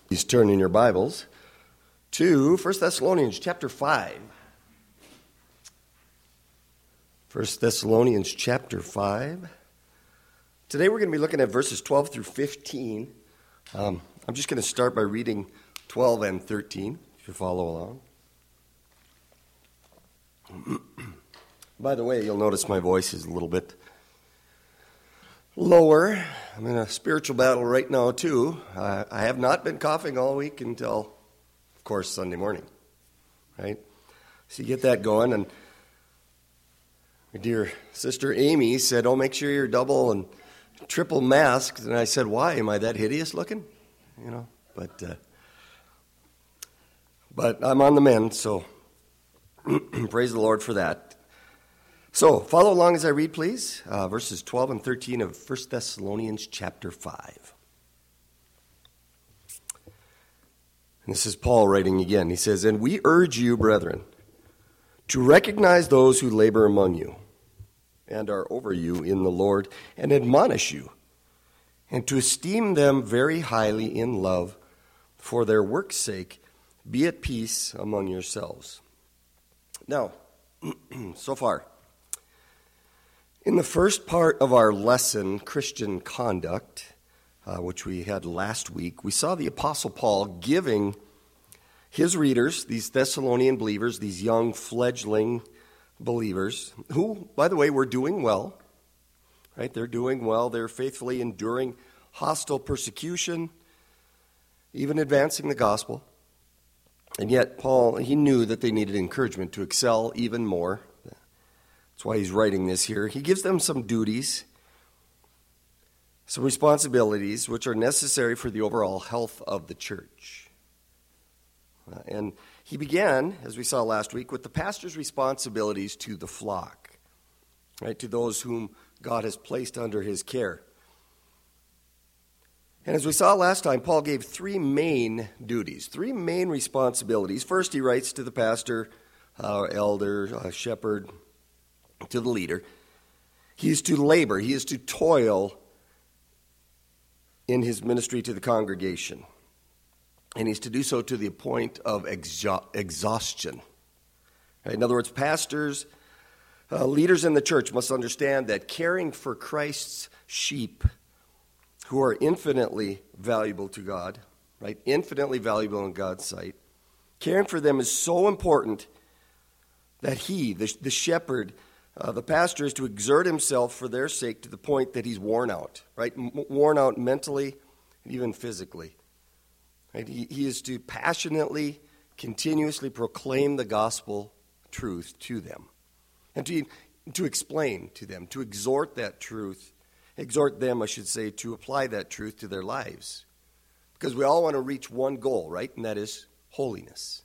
Please turn in your Bibles to 1 Thessalonians chapter 5. 1 Thessalonians chapter 5. Today we're going to be looking at verses 12 through 15. I'm just going to start by reading 12 and 13, if you follow along. By the way, you'll notice my voice is a little bit lower. I'm in a spiritual battle right now, too. I have not been coughing all week until, of course, Sunday morning, right? So you get that going, and my dear sister Amy said, "Oh, make sure you're double and triple masked." And I said, "Why? Am I that hideous looking?" You know, but I'm on the mend, so praise the Lord for that. So, follow along as I read, please, verses 12 and 13 of 1 Thessalonians chapter 5. And this is Paul writing again. He says, "And we urge you, brethren, to recognize those who labor among you and are over you in the Lord and admonish you, and to esteem them very highly in love for their work's sake. Be at peace among yourselves." Now, so far, in the first part of our lesson, Christian Conduct, which we had last week, we saw the Apostle Paul giving his readers, these Thessalonian believers, these young fledgling believers, who, by the way, were doing well, right? They're doing well. They're faithfully enduring hostile persecution, even advancing the gospel. And yet, Paul, he knew that they needed encouragement to excel even more. That's why he's writing this here. He gives them some duties, some responsibilities, which are necessary for the overall health of the church. And he began, as we saw last week, with the pastor's responsibilities to the flock, right, to those whom God has placed under his care. And as we saw last time, Paul gave three main duties, three main responsibilities. First, he writes to the pastor, elder, shepherd, to the leader. He is to labor, he is to toil in his ministry to the congregation. And he's to do so to the point of exhaustion. Right? In other words, pastors, leaders in the church must understand that caring for Christ's sheep, who are infinitely valuable to God, right? Infinitely valuable in God's sight. Caring for them is so important that he, the shepherd, the pastor, is to exert himself for their sake to the point that he's worn out, right? Worn out mentally and even physically. Right? He is to passionately, continuously proclaim the gospel truth to them. And to explain to them, to exhort that truth, exhort them, I should say, to apply that truth to their lives. Because we all want to reach one goal, right? And that is holiness.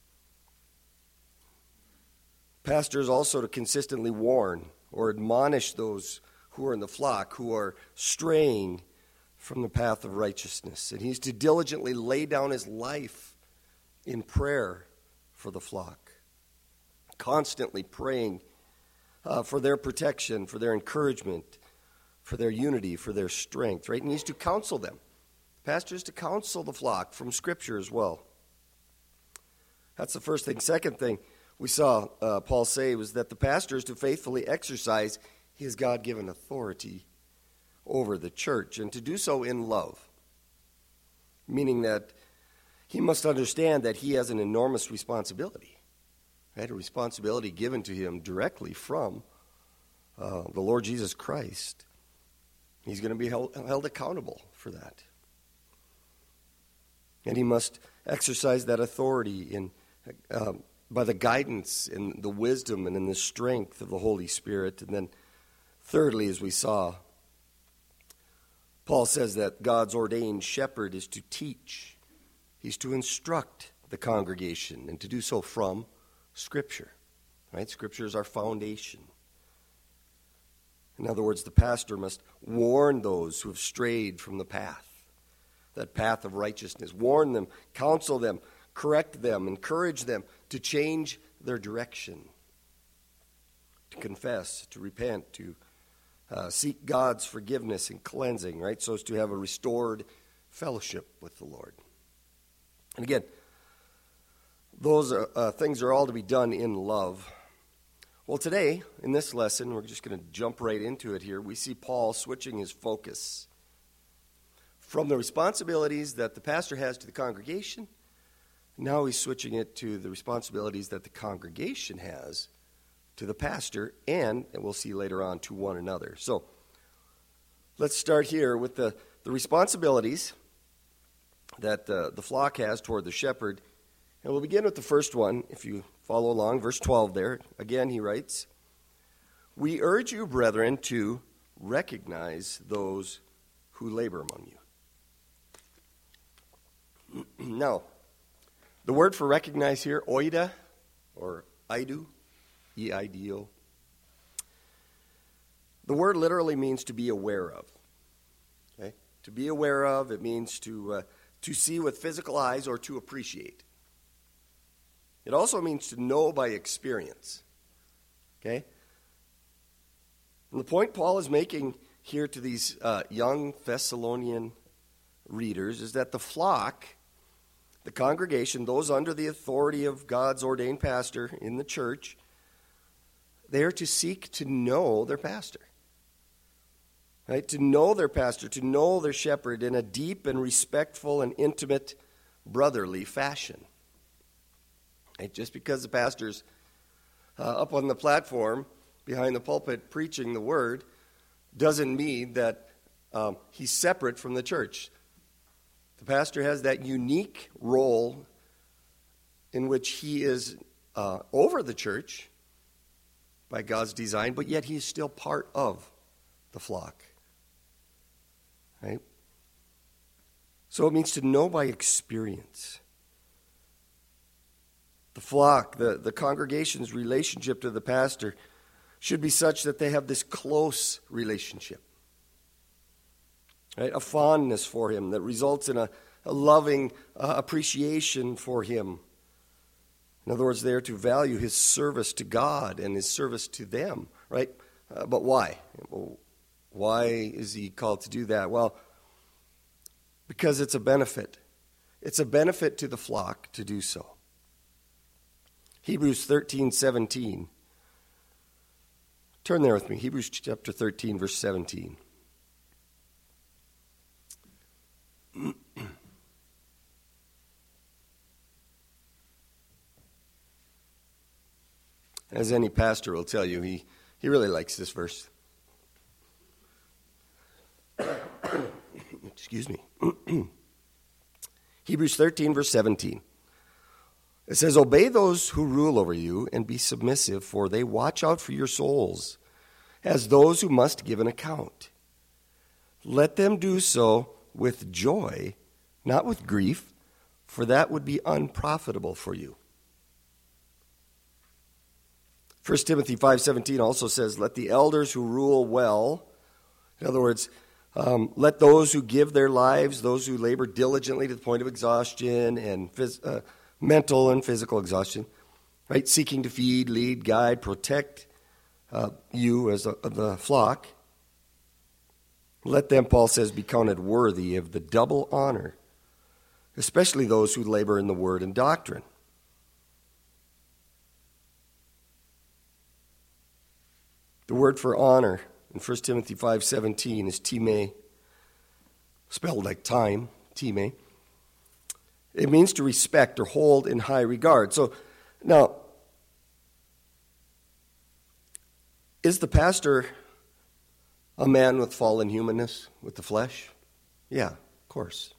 Pastors also to consistently warn or admonish those who are in the flock, who are straying from the path of righteousness. And he's to diligently lay down his life in prayer for the flock, constantly praying for their protection, for their encouragement, for their unity, for their strength, right? And he's to counsel them. Pastors to counsel the flock from Scripture as well. That's the first thing. Second thing we saw Paul say was that the pastor is to faithfully exercise his God-given authority over the church, and to do so in love, meaning that he must understand that he has an enormous responsibility, right? A responsibility given to him directly from the Lord Jesus Christ. He's going to be held accountable for that. And he must exercise that authority in by the guidance and the wisdom and in the strength of the Holy Spirit. And then thirdly, as we saw, Paul says that God's ordained shepherd is to teach. He's to instruct the congregation, and to do so from Scripture. Right? Scripture is our foundation. In other words, the pastor must warn those who have strayed from the path, that path of righteousness. Warn them, counsel them, correct them, encourage them to change their direction, to confess, to repent, to seek God's forgiveness and cleansing, right? So as to have a restored fellowship with the Lord. And again, those things are all to be done in love. Well, today, in this lesson, we're just going to jump right into it here. We see Paul switching his focus from the responsibilities that the pastor has to the congregation. Now he's switching it to the responsibilities that the congregation has to the pastor, and we'll see later on, to one another. So let's start here with the responsibilities that the flock has toward the shepherd. And we'll begin with the first one, if you follow along, verse 12 there. Again, he writes, "We urge you, brethren, to recognize those who labor among you." Now, the word for recognize here, oida, or idu, E-I-D-O. The word literally means to be aware of. Okay? To be aware of, it means to see with physical eyes or to appreciate. It also means to know by experience. Okay? And the point Paul is making here to these young Thessalonian readers is that the flock, the congregation, those under the authority of God's ordained pastor in the church, they are to seek to know their pastor. Right? To know their pastor, to know their shepherd in a deep and respectful and intimate brotherly fashion. Right? Just because the pastor's up on the platform behind the pulpit preaching the word doesn't mean that he's separate from the church. The pastor has that unique role in which he is over the church by God's design, but yet he is still part of the flock. Right? So it means to know by experience. The flock, the congregation's relationship to the pastor should be such that they have this close relationship. Right? A fondness for him that results in a loving appreciation for him. In other words, they are to value his service to God and his service to them, right? But why? Well, why is he called to do that? Well, because it's a benefit. It's a benefit to the flock to do so. Hebrews 13:17. Turn there with me. Hebrews chapter 13, verse 17. As any pastor will tell you, he really likes this verse. Excuse me. Hebrews 13, verse 17. It says, "Obey those who rule over you and be submissive, for they watch out for your souls, as those who must give an account. Let them do so with joy, not with grief, for that would be unprofitable for you." 1 Timothy 5:17 also says, "Let the elders who rule well," in other words, let those who give their lives, those who labor diligently to the point of exhaustion and mental and physical exhaustion, right, seeking to feed, lead, guide, protect you as the flock. Let them, Paul says, be counted worthy of the double honor, especially those who labor in the word and doctrine. The word for honor in 1 Timothy 5:17 is time, spelled like time, time. It means to respect or hold in high regard. So now, is the pastor a man with fallen humanness, with the flesh? Yeah, of course.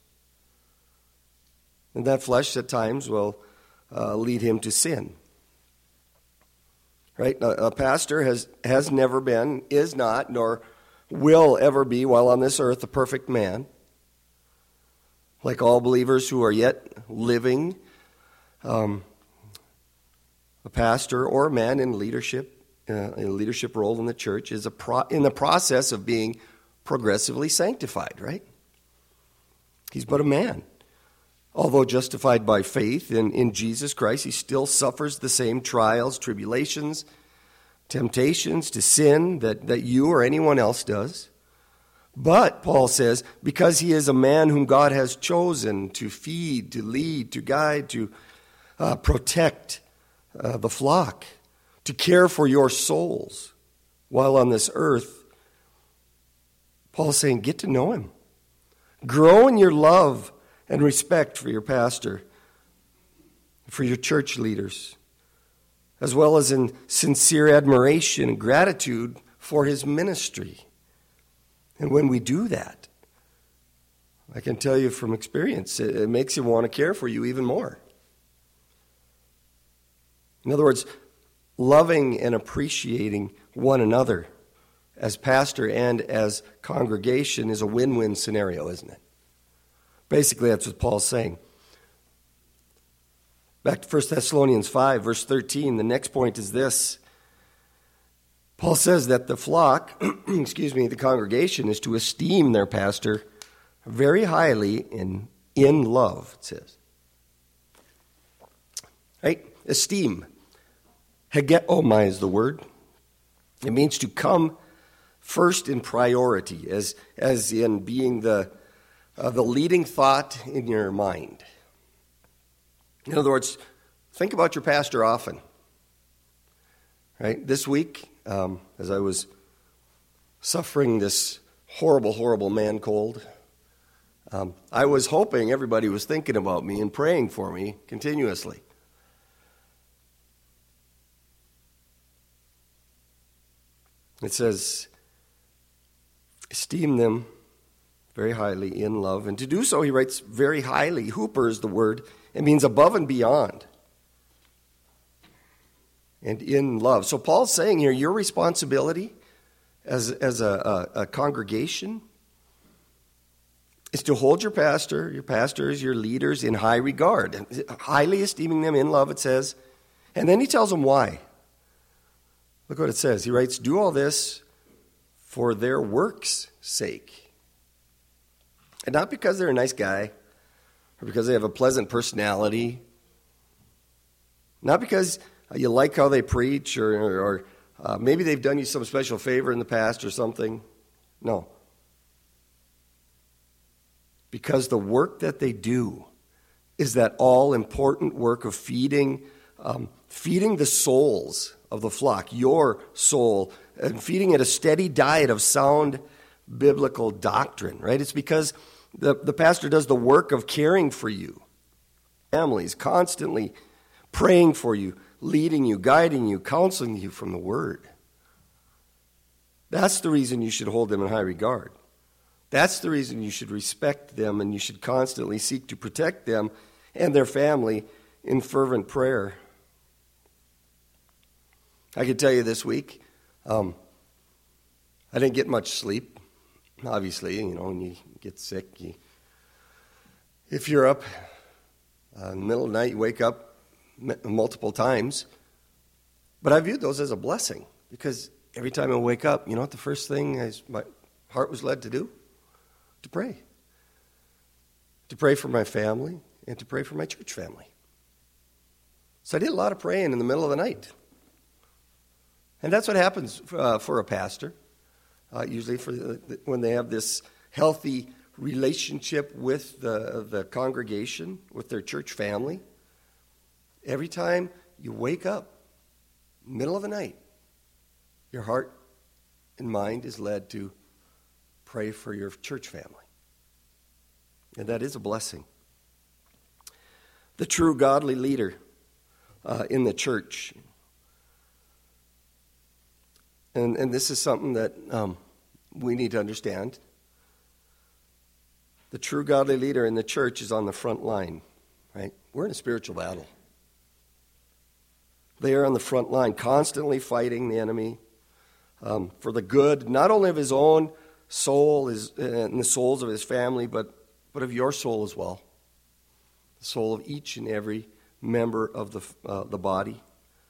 And that flesh at times will lead him to sin. Right? A pastor has never been, is not, nor will ever be while on this earth a perfect man. Like all believers who are yet living, a pastor or a man in leadership, a leadership role in the church, is in the process of being progressively sanctified, right? He's but a man. Although justified by faith in Jesus Christ, he still suffers the same trials, tribulations, temptations to sin that you or anyone else does. But, Paul says, because he is a man whom God has chosen to feed, to lead, to guide, to protect the flock, to care for your souls while on this earth, Paul's saying, get to know him. Grow in your love and respect for your pastor, for your church leaders, as well as in sincere admiration and gratitude for his ministry. And when we do that, I can tell you from experience, it makes him want to care for you even more. In other words, loving and appreciating one another as pastor and as congregation is a win-win scenario, isn't it? Basically, that's what Paul's saying. Back to 1 Thessalonians 5, verse 13, the next point is this. Paul says that the flock, the congregation, is to esteem their pastor very highly in love, it says. Right? Esteem. Hegomai is the word. It means to come first in priority, as in being the leading thought in your mind. In other words, think about your pastor often. Right? This week, as I was suffering this horrible, horrible man cold, I was hoping everybody was thinking about me and praying for me continuously. It says, esteem them very highly in love. And to do so, he writes very highly. Hooper is the word. It means above and beyond. And in love. So Paul's saying here, your responsibility as a congregation is to hold your pastors, your leaders in high regard. Highly esteeming them in love, it says. And then he tells them why. Look what it says. He writes, do all this for their work's sake. And not because they're a nice guy, or because they have a pleasant personality, not because you like how they preach, or maybe they've done you some special favor in the past or something. No. Because the work that they do is that all-important work of feeding the souls of the flock, your soul, and feeding it a steady diet of sound biblical doctrine, right? It's because the pastor does the work of caring for you, families, constantly praying for you, leading you, guiding you, counseling you from the Word. That's the reason you should hold them in high regard. That's the reason you should respect them, and you should constantly seek to protect them and their family in fervent prayer. I can tell you this week, I didn't get much sleep. Obviously, when you get sick, if you're up in the middle of the night, you wake up multiple times. But I viewed those as a blessing, because every time I wake up, you know what the first thing my heart was led to do? To pray. To pray for my family and to pray for my church family. So I did a lot of praying in the middle of the night. And that's what happens for a pastor. Usually when they have this healthy relationship with the congregation, with their church family. Every time you wake up, middle of the night, your heart and mind is led to pray for your church family. And that is a blessing. The true godly leader in the church. And this is something that we need to understand. The true godly leader in the church is on the front line, right? We're in a spiritual battle. They are on the front line, constantly fighting the enemy for the good, not only of his own soul and the souls of his family, but of your soul as well. The soul of each and every member of the body.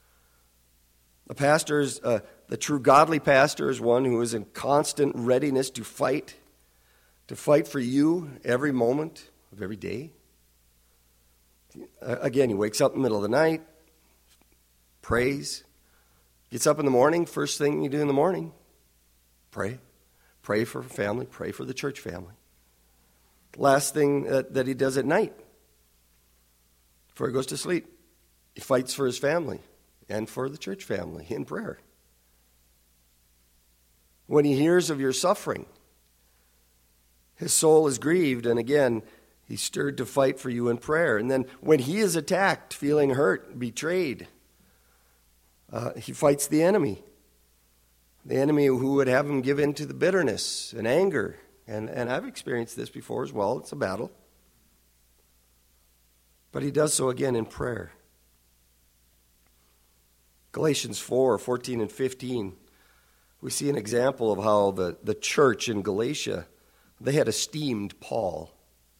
The true godly pastor is one who is in constant readiness to fight for you every moment of every day. Again, he wakes up in the middle of the night, prays, gets up in the morning, first thing you do in the morning, pray. Pray for family, pray for the church family. Last thing that he does at night, before he goes to sleep, he fights for his family and for the church family in prayer. When he hears of your suffering, his soul is grieved, and again, he's stirred to fight for you in prayer. And then when he is attacked, feeling hurt, betrayed, he fights the enemy who would have him give in to the bitterness and anger. And I've experienced this before as well. It's a battle. But he does so again in prayer. Galatians 4:14 and 15. We see an example of how the church in Galatia, they had esteemed Paul.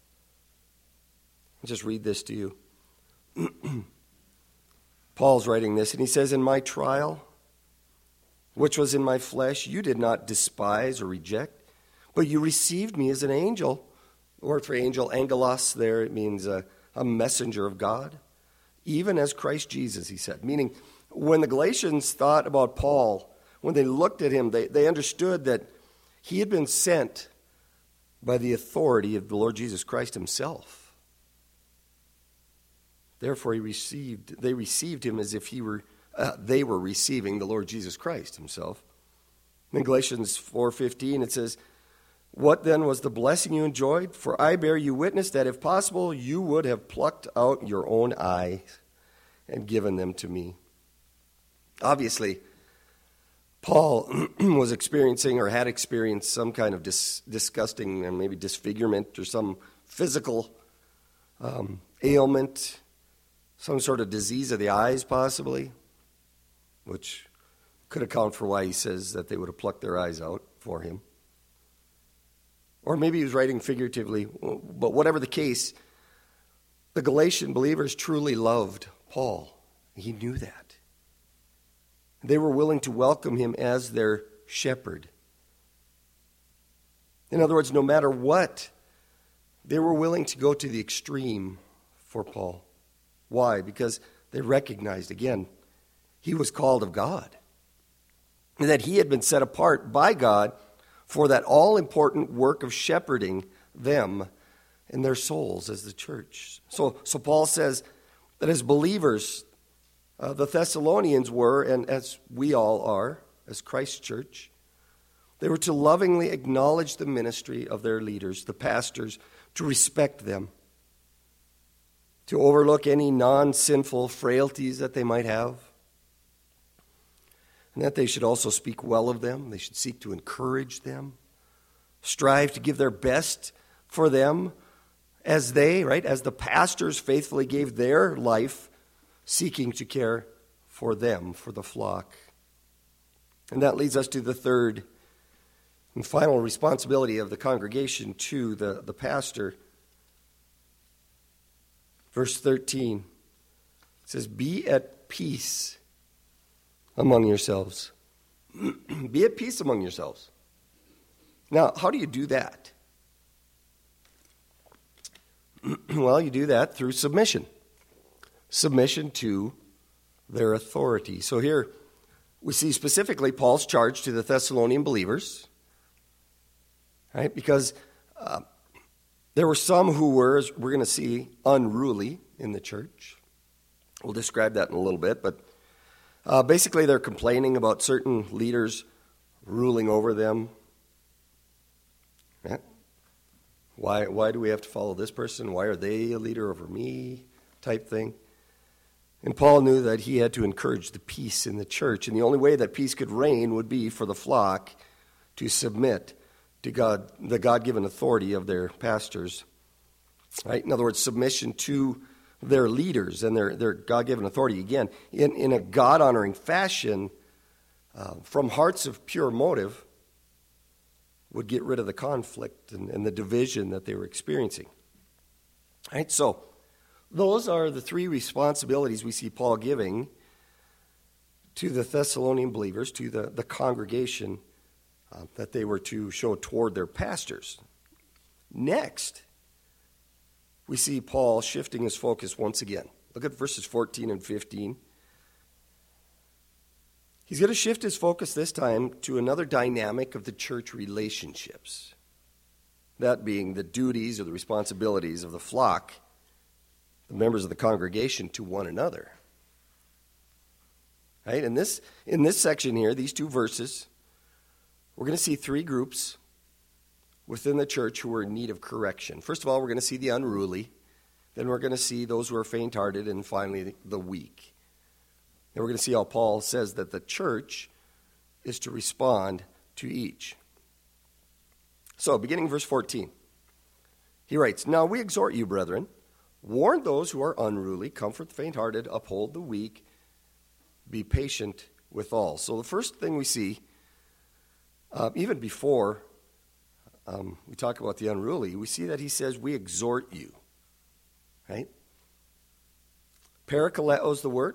I'll just read this to you. Paul's writing this, and he says, "In my trial, which was in my flesh, you did not despise or reject, but you received me as an angel." The word for angel, angelos, there, it means a messenger of God. Even as Christ Jesus, he said. Meaning, when the Galatians thought about Paul, when they looked at him, they understood that he had been sent by the authority of the Lord Jesus Christ himself. Therefore, they received him as if they were receiving the Lord Jesus Christ himself. In Galatians 4:15, it says, "What then was the blessing you enjoyed? For I bear you witness that if possible, you would have plucked out your own eyes and given them to me." Obviously, Paul was experiencing or had experienced some kind of disgusting and maybe disfigurement or some physical ailment, some sort of disease of the eyes possibly, which could account for why he says that they would have plucked their eyes out for him. Or maybe he was writing figuratively, but whatever the case, the Galatian believers truly loved Paul. He knew that. They were willing to welcome him as their shepherd. In other words, no matter what, they were willing to go to the extreme for Paul. Why? Because they recognized, again, he was called of God, and that he had been set apart by God for that all-important work of shepherding them and their souls as the church. So Paul says that as believers, the Thessalonians were, and as we all are, as Christ's church, they were to lovingly acknowledge the ministry of their leaders, the pastors, to respect them, to overlook any non-sinful frailties that they might have, and that they should also speak well of them. They should seek to encourage them, strive to give their best for them as the pastors faithfully gave their life seeking to care for them, for the flock. And that leads us to the third and final responsibility of the congregation to the pastor. Verse 13, it says, "Be at peace among yourselves." Be at peace among yourselves. Now, how do you do that? Well, you do that through submission. Submission to their authority. So here we see specifically Paul's charge to the Thessalonian believers, right? Because there were some who were, as we're going to see, unruly in the church. We'll describe that in a little bit, but basically they're complaining about certain leaders ruling over them. Yeah. Why do we have to follow this person? Why are they a leader over me? Type thing. And Paul knew that he had to encourage the peace in the church, and the only way that peace could reign would be for the flock to submit to God, the God-given authority of their pastors. Right? In other words, submission to their leaders and their God-given authority, again, in a God-honoring fashion, from hearts of pure motive, would get rid of the conflict and the division that they were experiencing. Right? So, those are the three responsibilities we see Paul giving to the Thessalonian believers, to the congregation that they were to show toward their pastors. Next, we see Paul shifting his focus once again. Look at verses 14 and 15. He's going to shift his focus this time to another dynamic of the church relationships. That being the duties or the responsibilities of the flock, the members of the congregation, to one another. Right? In this section here, these two verses, we're going to see three groups within the church who are in need of correction. First of all, we're going to see the unruly. Then we're going to see those who are faint-hearted, and finally the weak. And we're going to see how Paul says that the church is to respond to each. So, beginning verse 14, he writes, "Now we exhort you, brethren, warn those who are unruly, comfort the faint-hearted, uphold the weak, be patient with all." So the first thing we see, even before we talk about the unruly, we see that he says, we exhort you. Right? Parakaleo is the word.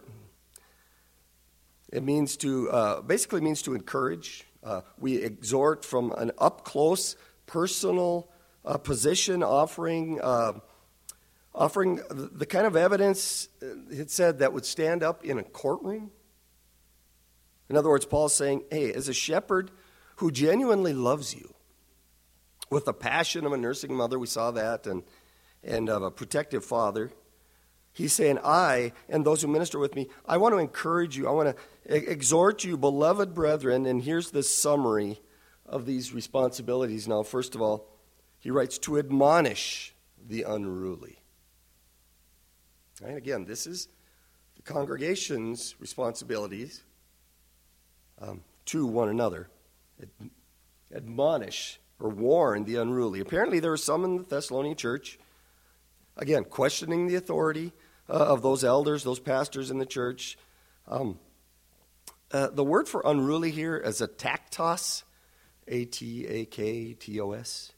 It means to, basically means to encourage. We exhort from an up-close, personal position, offering the kind of evidence, it said, that would stand up in a courtroom. In other words, Paul's saying, hey, as a shepherd who genuinely loves you, with the passion of a nursing mother, we saw that, and of a protective father, he's saying, I and those who minister with me, I want to encourage you. I want to exhort you, beloved brethren. And here's the summary of these responsibilities now. First of all, he writes, to admonish the unruly. Right? Again, this is the congregation's responsibilities to one another. Admonish or warn the unruly. Apparently there were some in the Thessalonian church, again, questioning the authority of those elders, those pastors in the church. The word for unruly here is ataktos, A-T-A-K-T-O-S.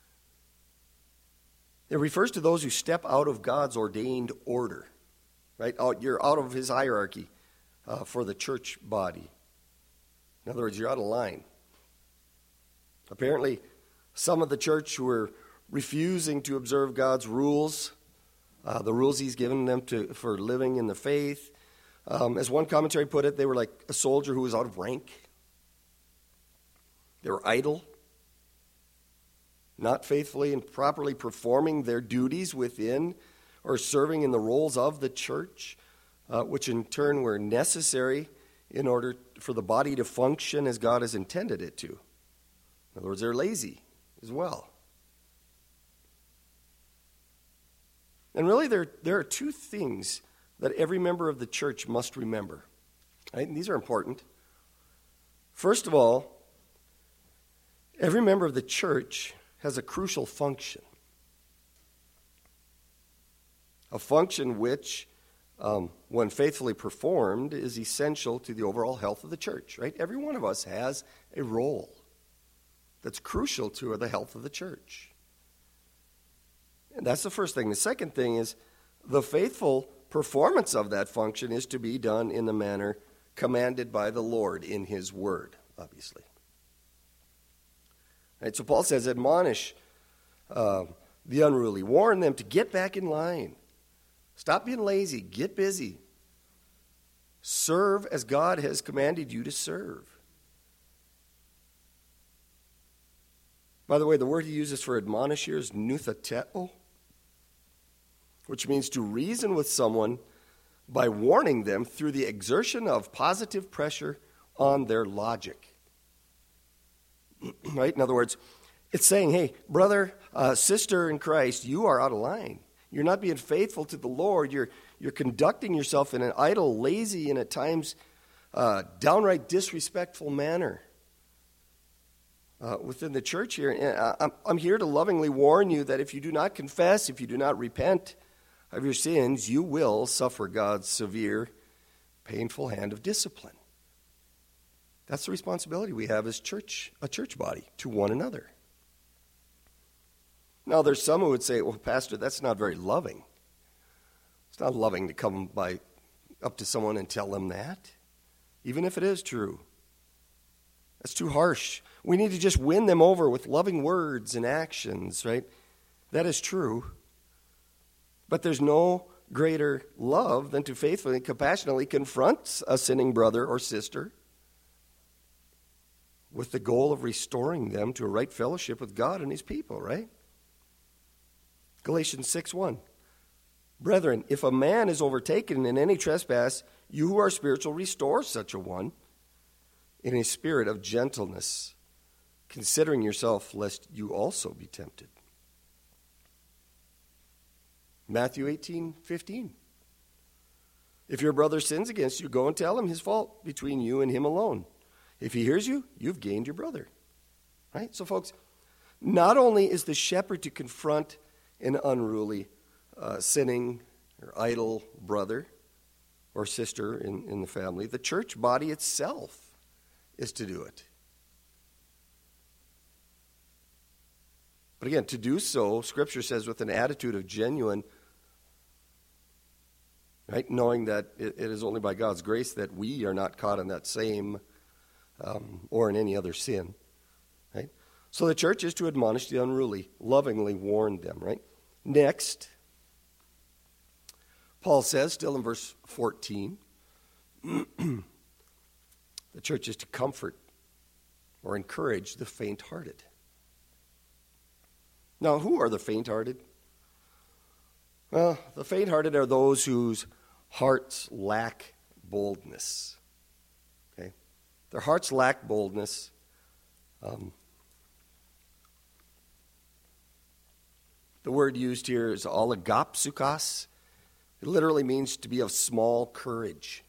It refers to those who step out of God's ordained order, right? You're out of his hierarchy for the church body. In other words, you're out of line. Apparently, some of the church who were refusing to observe God's rules, the rules he's given them for living in the faith. As one commentary put it, they were like a soldier who was out of rank. They were idle, not faithfully and properly performing their duties within or serving in the roles of the church, which in turn were necessary in order for the body to function as God has intended it to. In other words, they're lazy as well. And really, there are two things that every member of the church must remember. Right? And these are important. First of all, every member of the church has a crucial function. A function which, when faithfully performed, is essential to the overall health of the church. Right? Every one of us has a role that's crucial to the health of the church. And that's the first thing. The second thing is the faithful performance of that function is to be done in the manner commanded by the Lord in his word, obviously. Right, so Paul says, admonish the unruly. Warn them to get back in line. Stop being lazy. Get busy. Serve as God has commanded you to serve. By the way, the word he uses for admonish here is nuthateo, which means to reason with someone by warning them through the exertion of positive pressure on their logic. Right? In other words, it's saying, hey, brother, sister in Christ, you are out of line. You're not being faithful to the Lord. You're conducting yourself in an idle, lazy, and at times downright disrespectful manner within the church here. And I'm here to lovingly warn you that if you do not confess, if you do not repent of your sins, you will suffer God's severe, painful hand of discipline. That's the responsibility we have as a church body, to one another. Now, there's some who would say, well, Pastor, that's not very loving. It's not loving to come up to someone and tell them that, even if it is true. That's too harsh. We need to just win them over with loving words and actions, right? That is true. But there's no greater love than to faithfully and compassionately confront a sinning brother or sister with the goal of restoring them to a right fellowship with God and his people, right? Galatians 6:1. Brethren, if a man is overtaken in any trespass, you who are spiritual, restore such a one in a spirit of gentleness, considering yourself, lest you also be tempted. Matthew 18:15. If your brother sins against you, go and tell him his fault between you and him alone. If he hears you, you've gained your brother. Right? So, folks, not only is the shepherd to confront an unruly, sinning, or idle brother or sister in the family, the church body itself is to do it. But again, to do so, Scripture says, with an attitude of genuine, right, knowing that it is only by God's grace that we are not caught in that same or in any other sin, right? So the church is to admonish the unruly, lovingly warn them, right? Next, Paul says, still in verse 14, the church is to comfort or encourage the faint-hearted. Now, who are the faint-hearted? Well, the faint-hearted are those whose hearts lack boldness. Okay? Their hearts lack boldness. The word used here is oligopsukos. It literally means to be of small courage.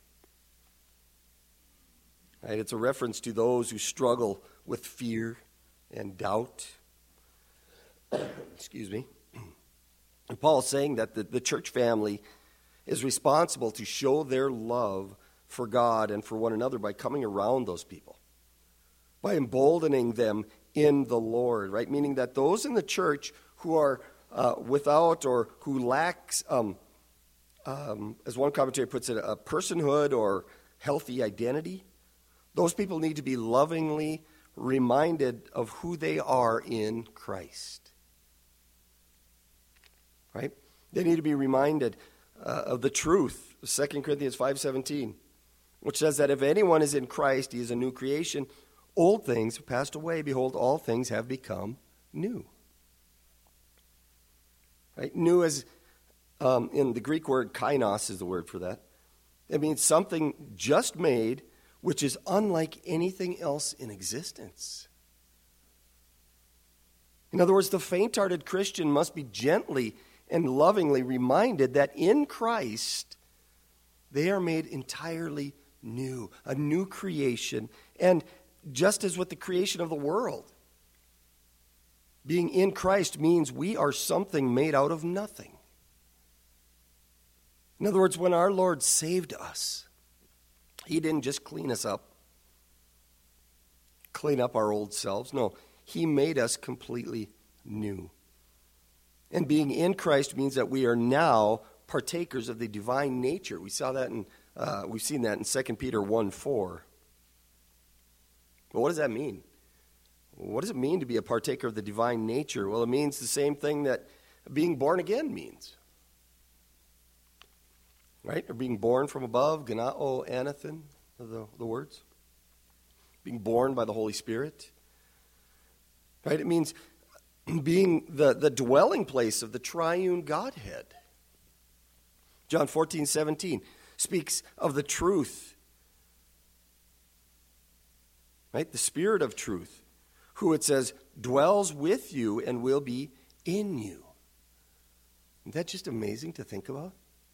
Right? It's a reference to those who struggle with fear and doubt. Excuse me. And Paul is saying that the church family is responsible to show their love for God and for one another by coming around those people, by emboldening them in the Lord, right? Meaning that those in the church who are without or who lacks, as one commentator puts it, a personhood or healthy identity, those people need to be lovingly reminded of who they are in Christ. Right? They need to be reminded of the truth, 2 Corinthians 5:17, which says that if anyone is in Christ, he is a new creation. Old things have passed away. Behold, all things have become new. Right? New is, in the Greek word, kainos is the word for that. It means something just made, which is unlike anything else in existence. In other words, the faint-hearted Christian must be gently and lovingly reminded that in Christ they are made entirely new, a new creation. And just as with the creation of the world, being in Christ means we are something made out of nothing. In other words, when our Lord saved us, he didn't just clean us up, clean up our old selves. No, he made us completely new. And being in Christ means that we are now partakers of the divine nature. We saw that we've seen that in 2 Peter 1:4. But what does that mean? What does it mean to be a partaker of the divine nature? Well, it means the same thing that being born again means. Right? Or being born from above, ganao anathen, the words. Being born by the Holy Spirit. Right? It means being the dwelling place of the triune Godhead. John 14:17 speaks of the truth. Right? The Spirit of truth, who it says dwells with you and will be in you. Isn't that just amazing to think about?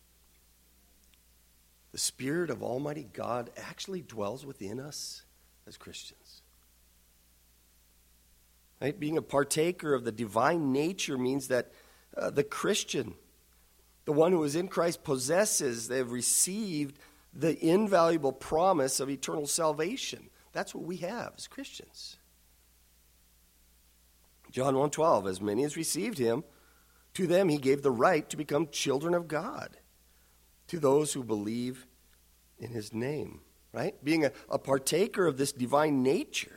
The Spirit of Almighty God actually dwells within us as Christians. Right? Being a partaker of the divine nature means that the Christian, the one who is in Christ, possesses, they have received the invaluable promise of eternal salvation. That's what we have as Christians. John 1:12, as many as received him, to them he gave the right to become children of God, to those who believe in his name. Right? Being a partaker of this divine nature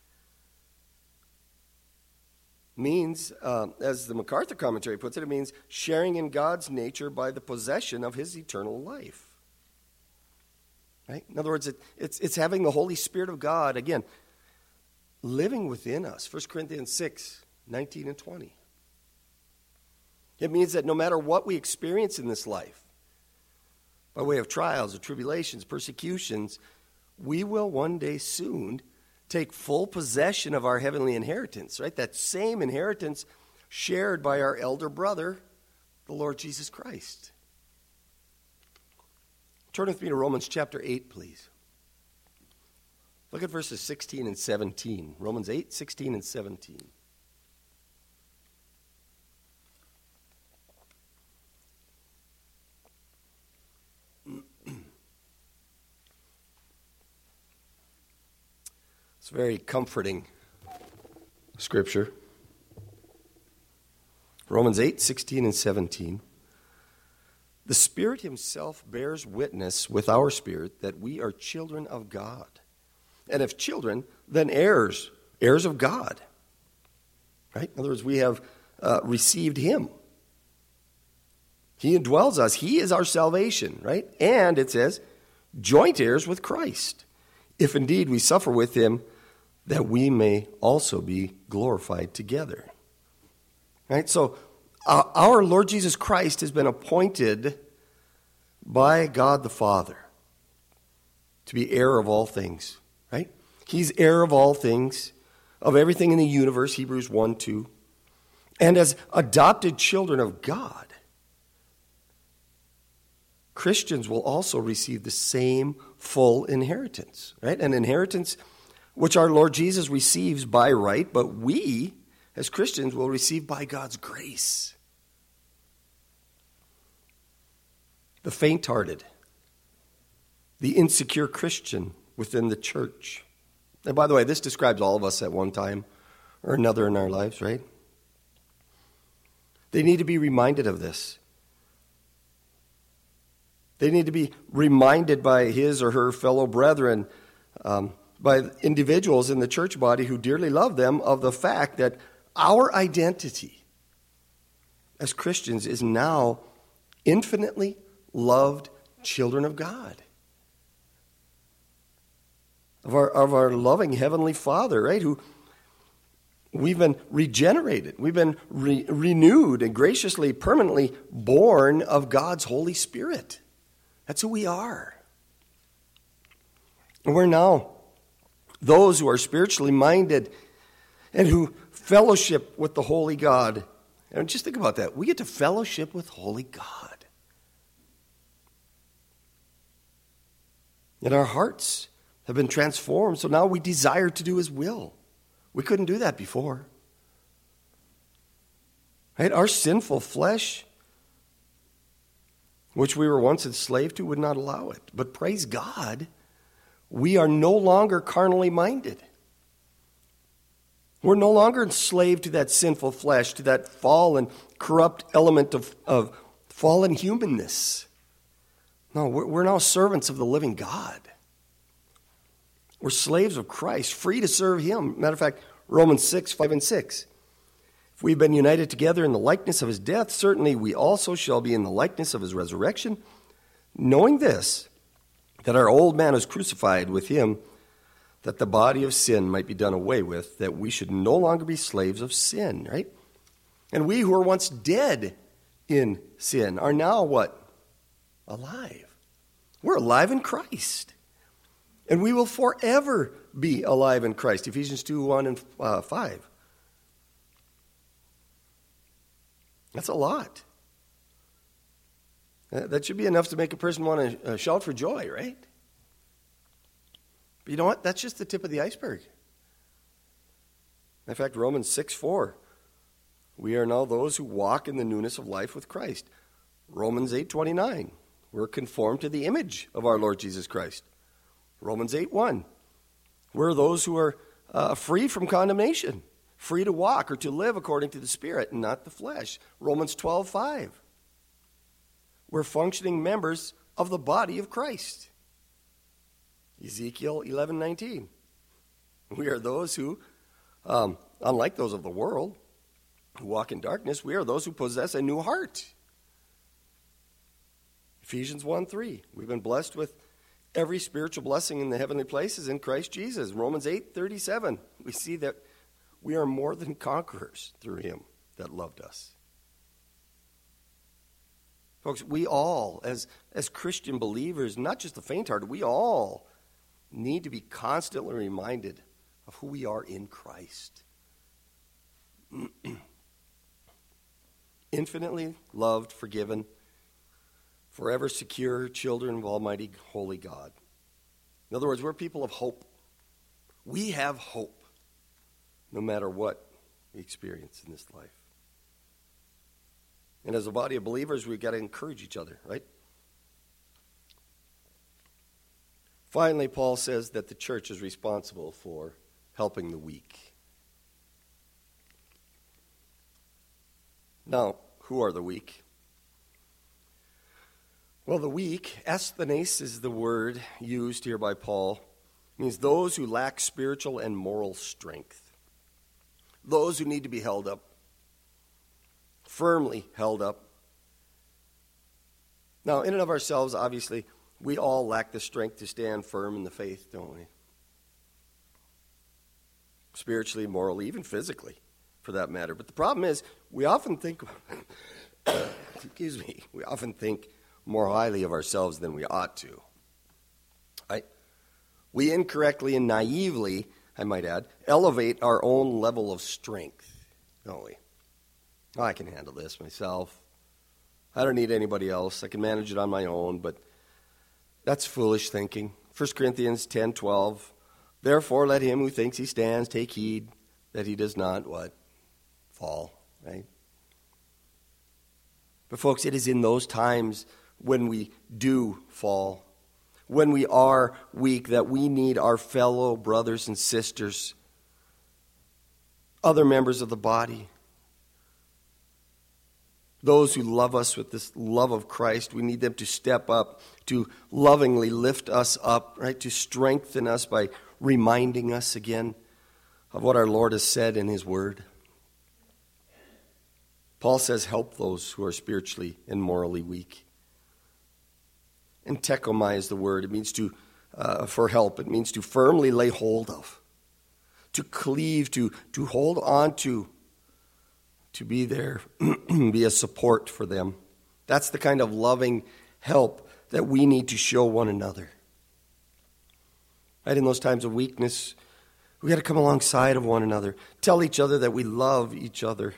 means, as the MacArthur commentary puts it, it means sharing in God's nature by the possession of his eternal life. Right? In other words, it's having the Holy Spirit of God, again, living within us. 1 Corinthians 6, 19 and 20. It means that no matter what we experience in this life, by way of trials or tribulations, persecutions, we will one day soon take full possession of our heavenly inheritance, right? That same inheritance shared by our elder brother, the Lord Jesus Christ. Turn with me to Romans chapter 8, please. Look at verses 16 and 17. Romans 8, 16 and 17. It's very comforting scripture. Romans 8, 16 and 17. The Spirit himself bears witness with our spirit that we are children of God. And if children, then heirs, heirs of God. Right? In other words, we have received him. He indwells us. He is our salvation, right? And it says, joint heirs with Christ, if indeed we suffer with him, that we may also be glorified together. Right? So our Lord Jesus Christ has been appointed by God the Father to be heir of all things. Right? He's heir of all things, of everything in the universe, Hebrews 1, 2. And as adopted children of God, Christians will also receive the same full inheritance, right? An inheritance which our Lord Jesus receives by right, but we, as Christians, will receive by God's grace. The faint-hearted, the insecure Christian within the church. And by the way, this describes all of us at one time or another in our lives, right? They need to be reminded of this. They need to be reminded by his or her fellow brethren, by individuals in the church body who dearly love them, of the fact that our identity as Christians is now infinitely loved children of God. Of our loving Heavenly Father, right? Who we've been regenerated. We've been renewed and graciously, permanently born of God's Holy Spirit. That's who we are. And we're now those who are spiritually minded and who fellowship with the Holy God. And just think about that. We get to fellowship with Holy God. And our hearts have been transformed, so now we desire to do his will. We couldn't do that before. Right? Our sinful flesh, which we were once enslaved to, would not allow it. But praise God, we are no longer carnally minded. We're no longer enslaved to that sinful flesh, to that fallen, corrupt element of fallen humanness. No, we're now servants of the living God. We're slaves of Christ, free to serve him. Matter of fact, Romans 6, 5 and 6. If we've been united together in the likeness of his death, certainly we also shall be in the likeness of his resurrection, knowing this, that our old man is crucified with him, that the body of sin might be done away with, that we should no longer be slaves of sin, right? And we who were once dead in sin are now what? Alive. We're alive in Christ. And we will forever be alive in Christ. Ephesians 2, 1 and 5. That's a lot. That should be enough to make a person want to shout for joy, right? But you know what? That's just the tip of the iceberg. In fact, Romans 6, 4. We are now those who walk in the newness of life with Christ. Romans 8, 29. We're conformed to the image of our Lord Jesus Christ. Romans 8, 1. We're those who are free from condemnation, free to walk or to live according to the Spirit and not the flesh. Romans 12, 5. We're functioning members of the body of Christ. Ezekiel 11, 19. We are those who, unlike those of the world, who walk in darkness, we are those who possess a new heart. Ephesians 1, 3. We've been blessed with Every spiritual blessing in the heavenly place is in Christ Jesus. Romans 8:37. We see that we are more than conquerors through him that loved us. Folks, we all, as Christian believers, not just the faint-hearted, we all need to be constantly reminded of who we are in Christ. Infinitely loved, forgiven, forever secure children of Almighty Holy God. In other words, we're people of hope. We have hope no matter what we experience in this life. And as a body of believers, we've got to encourage each other, right? Finally, Paul says that the church is responsible for helping the weak. Now, who are the weak? Well, the weak, asthenes is the word used here by Paul, means those who lack spiritual and moral strength. Those who need to be held up, firmly held up. Now, in and of ourselves, obviously, we all lack the strength to stand firm in the faith, don't we? Spiritually, morally, even physically, for that matter. But the problem is, we often think, we often think more highly of ourselves than we ought to. Right? We incorrectly and naively, I might add, elevate our own level of strength, don't we? Oh, I can handle this myself. I don't need anybody else. I can manage it on my own, but that's foolish thinking. 1 Corinthians 10:12. Therefore, let him who thinks he stands take heed that he does not, what? Fall, right? But folks, it is in those times when we do fall, when we are weak, that we need our fellow brothers and sisters, other members of the body, those who love us with this love of Christ. We need them to step up, to lovingly lift us up, right? To strengthen us by reminding us again of what our Lord has said in his word. Paul says, help those who are spiritually and morally weak. And tekomai is the word. It means to, for help. It means to firmly lay hold of, to cleave, to hold on to be there, be a support for them. That's the kind of loving help that we need to show one another. Right, in those times of weakness, we got to come alongside of one another, tell each other that we love each other,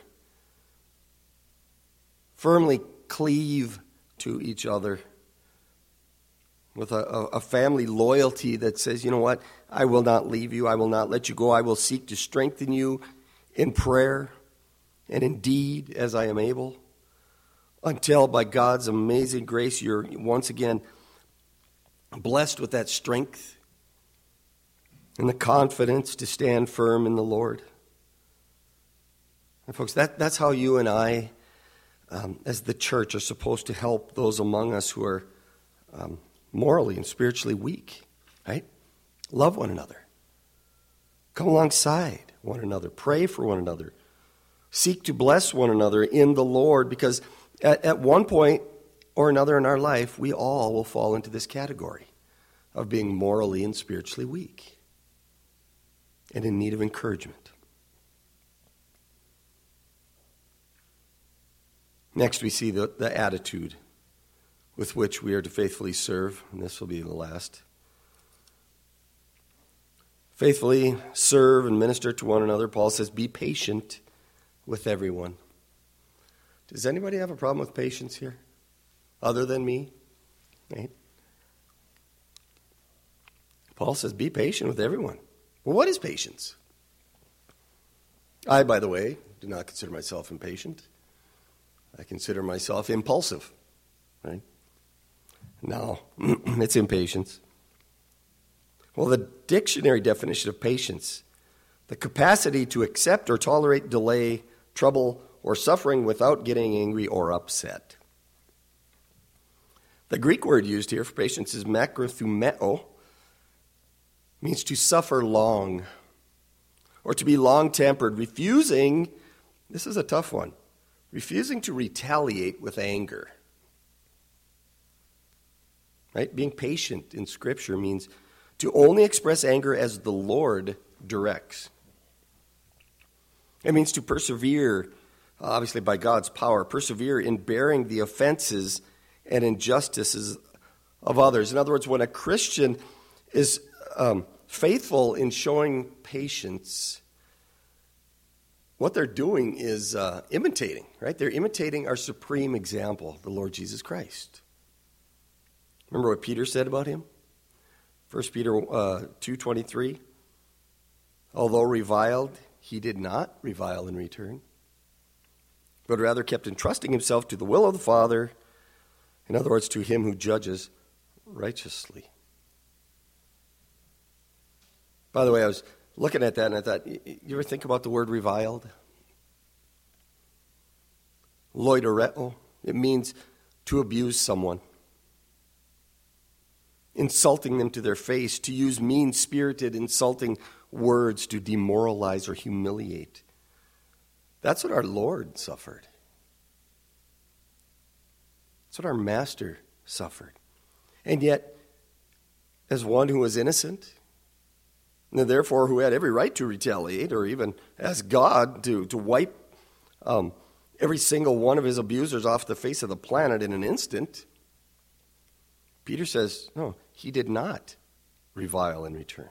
firmly cleave to each other with a family loyalty that says, you know what, I will not leave you, I will not let you go, I will seek to strengthen you in prayer and in deed as I am able, until by God's amazing grace you're once again blessed with that strength and the confidence to stand firm in the Lord. And folks, that's how you and I, as the church, are supposed to help those among us who are morally and spiritually weak, right? Love one another. Come alongside one another. Pray for one another. Seek to bless one another in the Lord, because at one point or another in our life, we all will fall into this category of being morally and spiritually weak and in need of encouragement. Next, we see the attitude with which we are to faithfully serve, and this will be the last. Faithfully serve and minister to one another. Paul says, be patient with everyone. Does anybody have a problem with patience here? Other than me? Right? Paul says, be patient with everyone. Well, what is patience? I, by the way, do not consider myself impatient. I consider myself impulsive. Right? No, it's impatience. Well, the dictionary definition of patience, the capacity to accept or tolerate delay, trouble, or suffering without getting angry or upset. The Greek word used here for patience is makrothumeo, means to suffer long, or to be long-tempered, refusing, this is a tough one, refusing to retaliate with anger. Right? Being patient in Scripture means to only express anger as the Lord directs. It means to persevere, obviously by God's power, persevere in bearing the offenses and injustices of others. In other words, when a Christian is faithful in showing patience, what they're doing is imitating, right? They're imitating our supreme example, the Lord Jesus Christ. Remember what Peter said about him? 1 Peter 2:23. Although reviled, he did not revile in return, but rather kept entrusting himself to the will of the Father, in other words, to him who judges righteously. By the way, I was looking at that and I thought, you ever think about the word reviled? Loidereo. It means to abuse someone, insulting them to their face, to use mean-spirited, insulting words to demoralize or humiliate. That's what our Lord suffered. That's what our Master suffered. And yet, as one who was innocent, and therefore who had every right to retaliate, or even as God to wipe every single one of his abusers off the face of the planet in an instant, Peter says, no, he did not revile in return.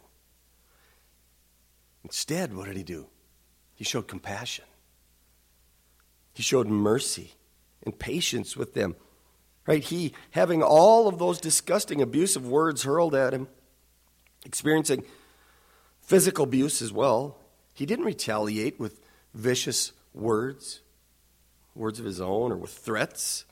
Instead, what did he do? He showed compassion. He showed mercy and patience with them. Right? He, having all of those disgusting, abusive words hurled at him, experiencing physical abuse as well, he didn't retaliate with vicious words of his own or with threats.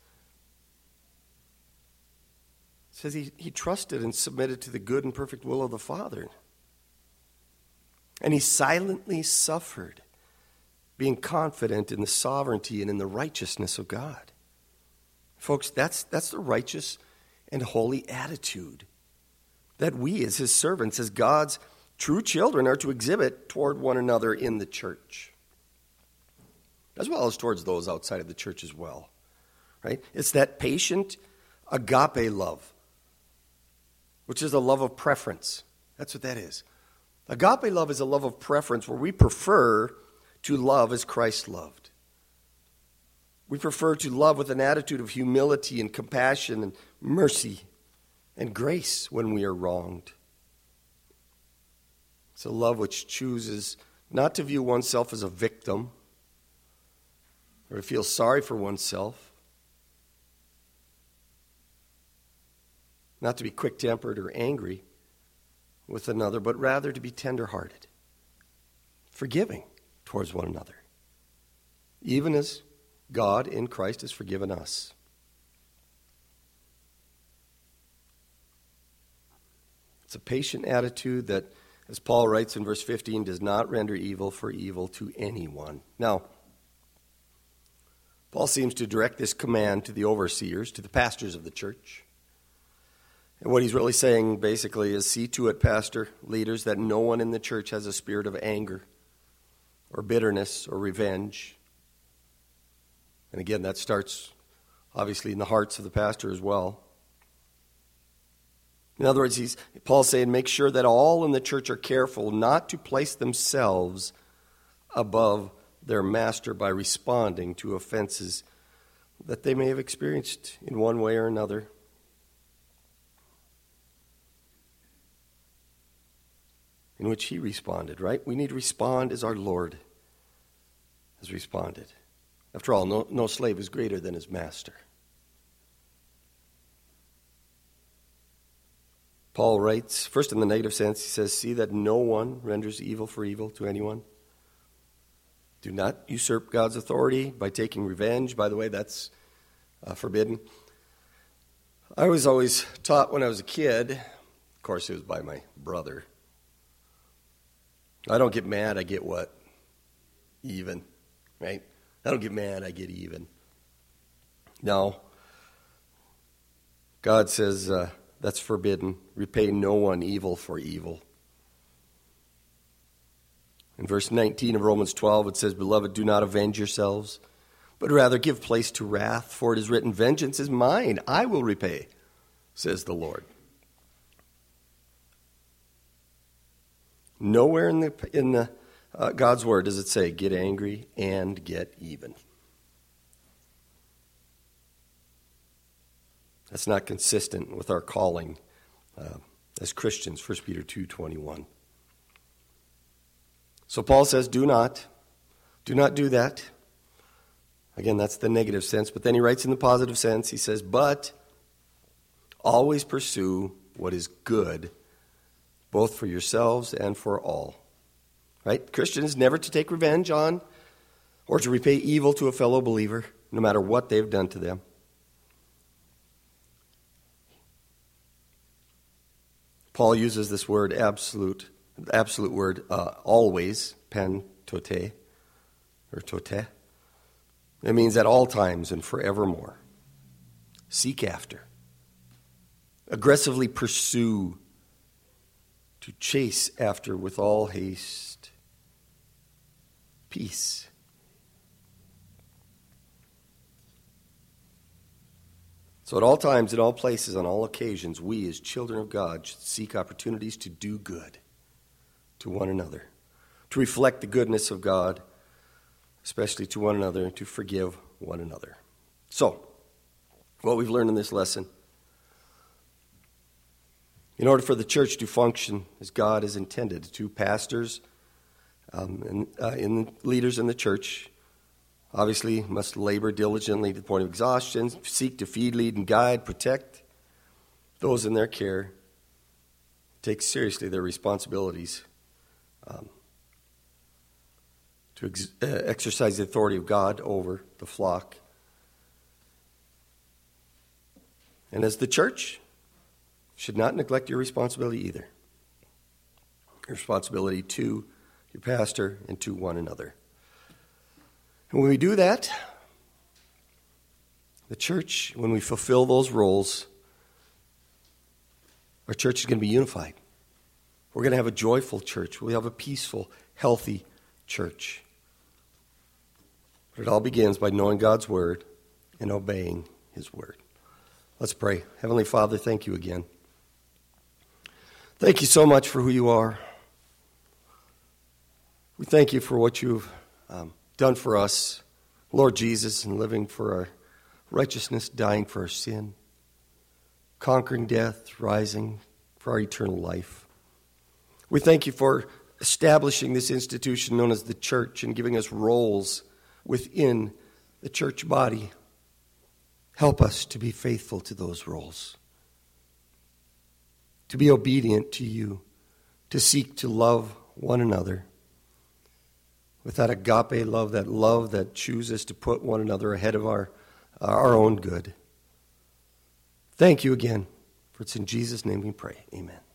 It says he trusted and submitted to the good and perfect will of the Father. And he silently suffered, being confident in the sovereignty and in the righteousness of God. Folks, that's the righteous and holy attitude that we as his servants, as God's true children, are to exhibit toward one another in the church, as well as towards those outside of the church as well. Right? It's that patient agape love, which is a love of preference. That's what that is. Agape love is a love of preference where we prefer to love as Christ loved. We prefer to love with an attitude of humility and compassion and mercy and grace when we are wronged. It's a love which chooses not to view oneself as a victim or to feel sorry for oneself, not to be quick-tempered or angry with another, but rather to be tender-hearted, forgiving towards one another, even as God in Christ has forgiven us. It's a patient attitude that, as Paul writes in verse 15, does not render evil for evil to anyone. Now, Paul seems to direct this command to the overseers, to the pastors of the church. And what he's really saying basically is, see to it, pastor, leaders, that no one in the church has a spirit of anger or bitterness or revenge. And again, that starts obviously in the hearts of the pastor as well. In other words, Paul's saying, make sure that all in the church are careful not to place themselves above their master by responding to offenses that they may have experienced in one way or another. In which he responded, right? We need to respond as our Lord has responded. After all, no slave is greater than his master. Paul writes, first in the negative sense, he says, see that no one renders evil for evil to anyone. Do not usurp God's authority by taking revenge. By the way, that's forbidden. I was always taught when I was a kid, of course it was by my brother, I don't get mad, I get what? Even, right? I don't get mad, I get even. No. God says that's forbidden. Repay no one evil for evil. In verse 19 of Romans 12, it says, beloved, do not avenge yourselves, but rather give place to wrath, for it is written, vengeance is mine, I will repay, says the Lord. Nowhere in God's word does it say, get angry and get even. That's not consistent with our calling as Christians, 1 Peter 2:21. So Paul says, do not do that. Again, that's the negative sense. But then he writes in the positive sense, he says, but always pursue what is good, both for yourselves and for all. Right? Christians never to take revenge on or to repay evil to a fellow believer, no matter what they've done to them. Paul uses this word, absolute word, always, pen tote, or tote. It means at all times and forevermore. Seek after. Aggressively pursue. To chase after with all haste. Peace. So at all times, in all places, on all occasions, we as children of God should seek opportunities to do good to one another, to reflect the goodness of God, especially to one another, and to forgive one another. So, what we've learned in this lesson, in order for the church to function as God has intended, to pastors and leaders in the church obviously must labor diligently to the point of exhaustion, seek to feed, lead, and guide, protect those in their care, take seriously their responsibilities to exercise the authority of God over the flock. And as the church, should not neglect your responsibility either. Your responsibility to your pastor and to one another. And when we do that, the church, when we fulfill those roles, our church is going to be unified. We're going to have a joyful church. We'll have a peaceful, healthy church. But it all begins by knowing God's word and obeying his word. Let's pray. Heavenly Father, thank you again. Thank you so much for who you are. We thank you for what you've done for us, Lord Jesus, and living for our righteousness, dying for our sin, conquering death, rising for our eternal life. We thank you for establishing this institution known as the church and giving us roles within the church body. Help us to be faithful to those roles, to be obedient to you, to seek to love one another with that agape love that chooses to put one another ahead of our own good. Thank you again, for it's in Jesus' name we pray. Amen.